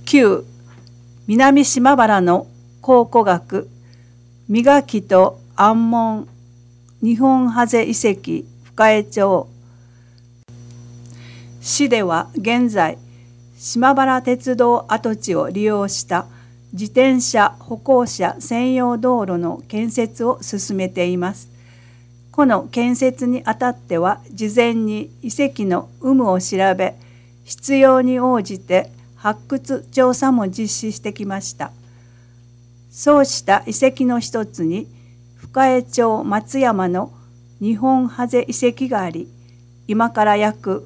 9、南島原の考古学、磨きと安門、日本ハゼ遺跡、深江町。市では現在、島原鉄道跡地を利用した自転車歩行者専用道路の建設を進めています。この建設にあたっては、事前に遺跡の有無を調べ、必要に応じて発掘調査も実施してきました。そうした遺跡の一つに、深江町松山の日本ハゼ遺跡があり、今から約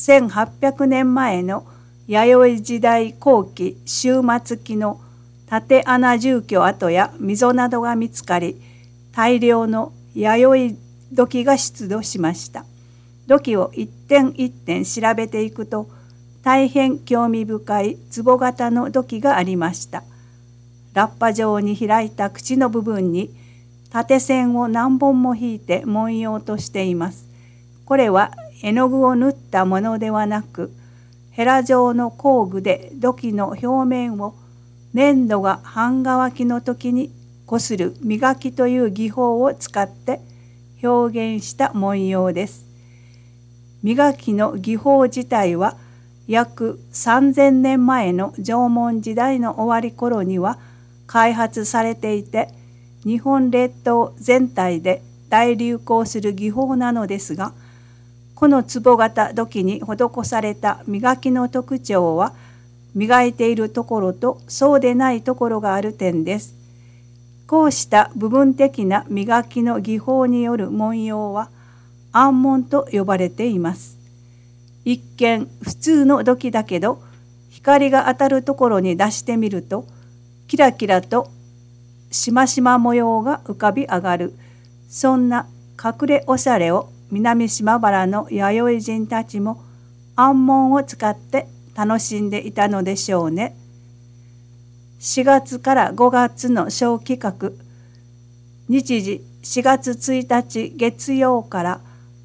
1800年前の弥生時代後期終末期の縦穴住居跡や溝などが見つかり、大量の弥生土器が出土しました。土器を一点一点調べていくと、大変興味深い壺型の土器がありました。ラッパ状に開いた口の部分に縦線を何本も引いて文様としています。これは絵の具を塗ったものではなく、ヘラ状の工具で土器の表面を粘土が半乾きの時にこする磨きという技法を使って表現した文様です。磨きの技法自体は約3000年前の縄文時代の終わり頃には開発されていて、日本列島全体で大流行する技法なのですが、この壺型土器に施された磨きの特徴は、磨いているところとそうでないところがある点です。こうした部分的な磨きの技法による文様は安紋と呼ばれています。一見普通の土器だけど、光が当たるところに出してみると、キラキラとしましま模様が浮かび上がる。そんな隠れおしゃれを南島原の弥生人たちも安紋を使って楽しんでいたのでしょうね。4月から5月の小企画、日時4月1日月曜から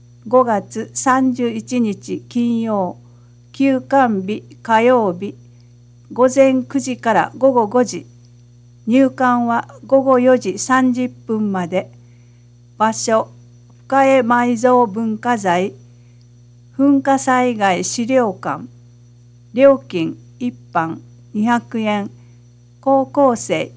5月31日金曜、休館日火曜日、午前9時から午後5時、入館は午後4時30分まで。場所、深江埋蔵文化財、噴火災害資料館。料金一般200円、高校生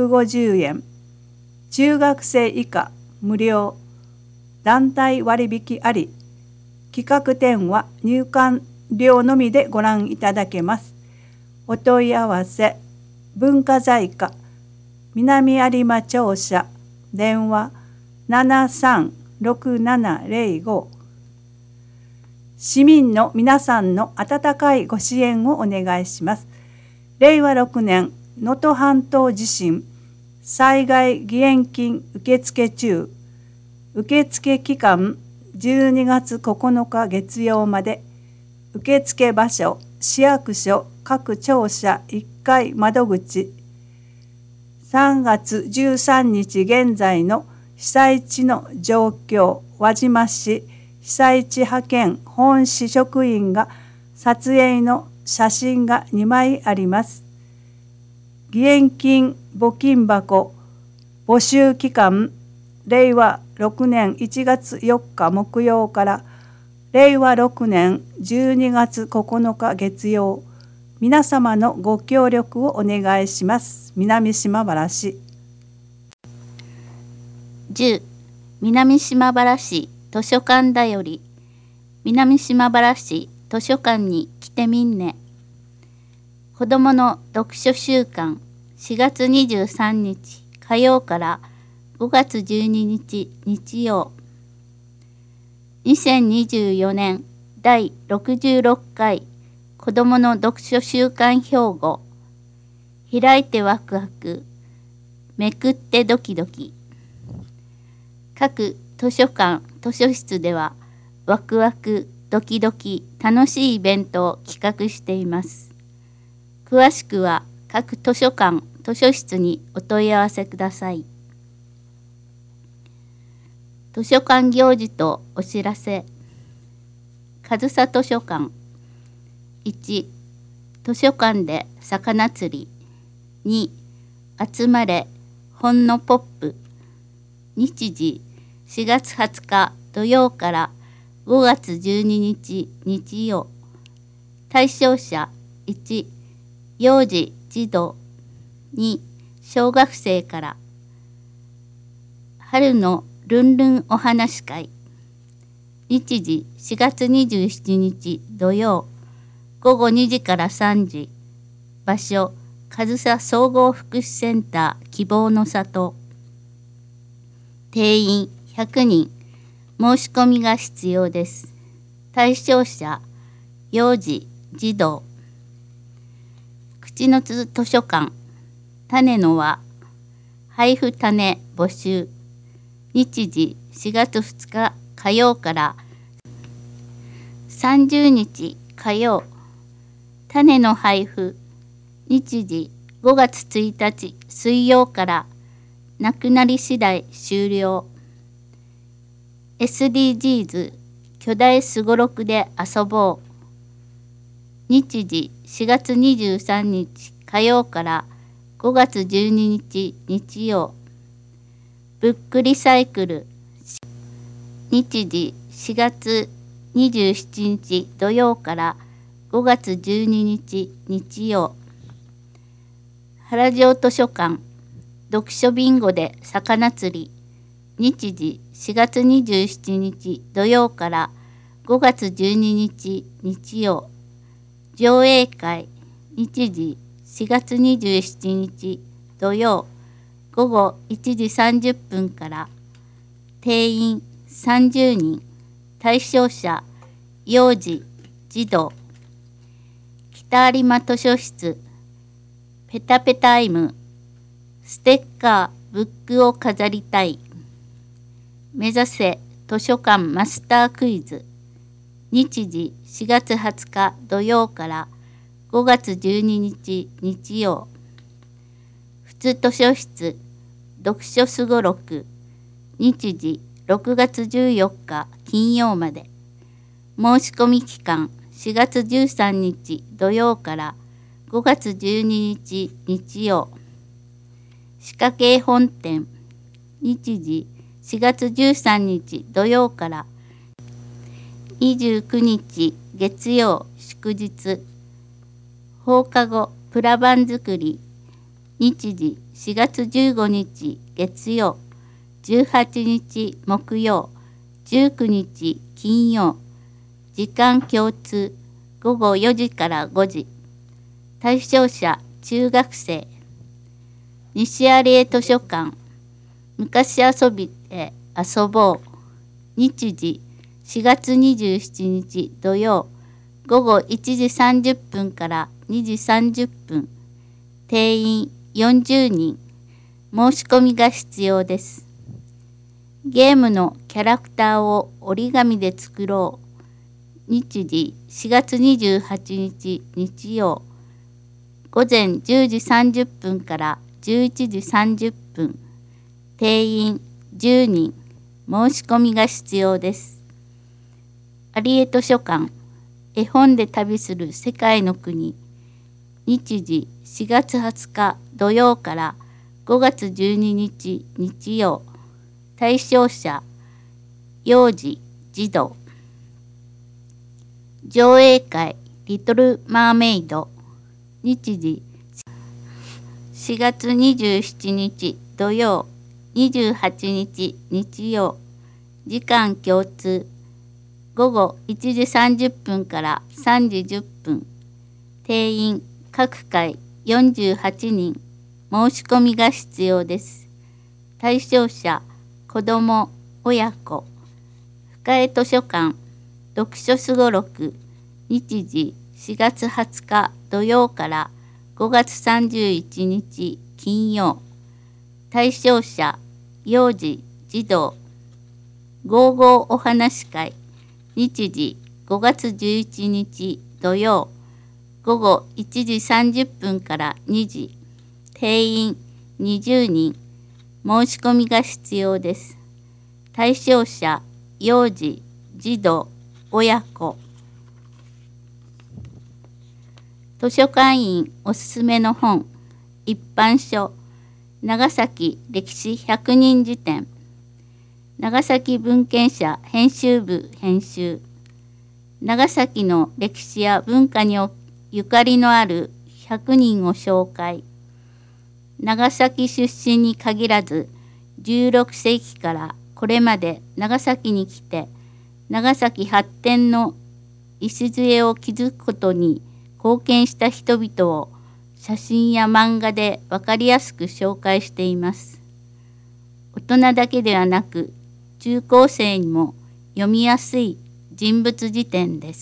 150円、中学生以下無料、団体割引あり。企画展は入館料のみでご覧いただけます。お問い合わせ、文化財課南有馬庁舎、電話736705。市民の皆さんの温かいご支援をお願いします。令和6年能登半島地震災害義援金受付中。受付期間12月9日月曜まで。受付場所、市役所各庁舎1階窓口。3月13日現在の被災地の状況、輪島市被災地派遣本市職員が撮影の写真が2枚あります。義援金募金箱募集期間、令和6年1月4日木曜から令和6年12月9日月曜。皆様のご協力をお願いします。南島原市。 10、南島原市図書館だより。南島原市図書館に来てみんね。子どもの読書週間、4月23日火曜から5月12日日曜。2024年第66回子どもの読書週間標語。開いてワクワク、めくってドキドキ。各図書館・図書室ではワクワク・ドキドキ楽しいイベントを企画しています。詳しくは各図書館・図書室にお問い合わせください。図書館行事とお知らせ。上総図書館。1、図図書館で魚釣り。2、集まれ、ほんのポップ。日時、4月20日土曜から5月12日日曜。対象者、1、幼児児童。2、小学生から。春のルンルンお話会。日時4月27日土曜午後2時から3時。場所上総総合福祉センター希望の里。定員100人。申し込みが必要です。対象者幼児児童。口のつ図書館。種の輪。配布種募集。日時4月2日火曜から30日火曜。種の配布。日時5月1日水曜からなくなり次第終了。SDGs 巨大すごろくで遊ぼう。日時4月23日火曜から5月12日日曜。ブックリサイクル。日時4月27日土曜から5月12日日曜。原城図書館。読書ビンゴで魚釣り。日時4月27日土曜から5月12日日曜。上映会。日時4月27日土曜午後1時30分から。定員30人。対象者幼児児童。北有馬図書室。ペタペタイム。ステッカーブックを飾りたい。目指せ図書館マスタークイズ。日時4月20日土曜から5月12日日曜。普通図書室読書すごろく。日時6月14日金曜まで。申し込み期間4月13日土曜から5月12日日曜。歯科系本店。日時4月13日土曜から29日月曜祝日。放課後プラバン作り。日時4月15日月曜18日木曜19日金曜。時間共通午後4時から5時。対象者中学生。西有江図書館。昔遊びで遊ぼう。日時4月27日土曜午後1時30分から2時30分。定員40人。申し込みが必要です。ゲームのキャラクターを折り紙で作ろう。日時4月28日日曜午前10時30分から11時30分。定員10人。申し込みが必要です。有江図書館。絵本で旅する世界の国。日時4月20日土曜から5月12日日曜。対象者幼児児童。上映会リトルマーメイド。日時4月27日土曜28日日曜。時間共通午後1時30分から3時10分。定員各回48人。申し込みが必要です。対象者子ども親子。深江図書館。読書すごろく。日時4月20日土曜から5月31日金曜。対象者幼児児童。ゴーゴーお話会。日時5月11日土曜午後1時30分から2時。定員20人。申し込みが必要です。対象者幼児児童親子。 図書館員おすすめの本、一般書、長崎歴史100人辞典、長崎文献社編集部編集、長崎の歴史や文化にゆかりのある100人を紹介。長崎出身に限らず、16世紀からこれまで長崎に来て、長崎発展の礎を築くことに貢献した人々を写真や漫画で分かりやすく紹介しています。大人だけではなく、中高生にも読みやすい人物辞典です。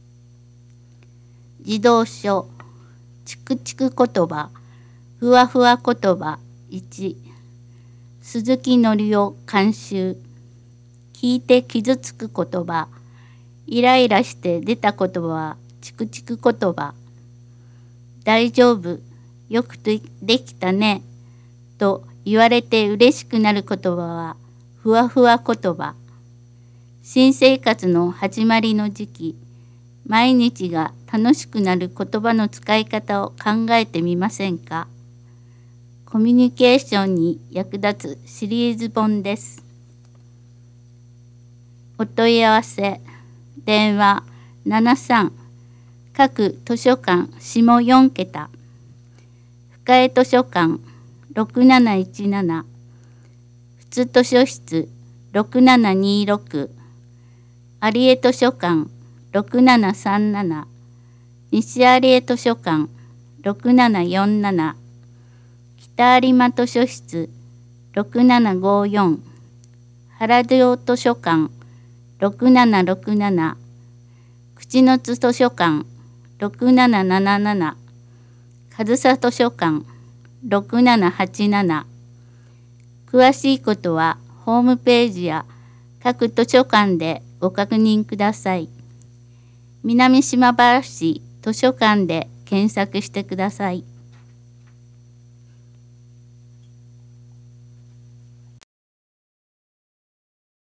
児童書、チクチク言葉、ふわふわ言葉1、鈴木則夫監修。聞いて傷つく言葉、イライラして出た言葉はチクチク言葉。大丈夫、よくできたね、と言われて嬉しくなる言葉はふわふわ言葉。新生活の始まりの時期、毎日が楽しくなる言葉の使い方を考えてみませんか。コミュニケーションに役立つシリーズ本です。お問い合わせ、電話73、各図書館下4桁、深江図書館6717、普通図書室6726、有江図書館6737、西有江図書館6747、北有馬図書室6754、原宿図書館6767、口の津図書館6777、上総図書館6787。詳しいことはホームページや各図書館でご確認ください。南島原市図書館で検索してください。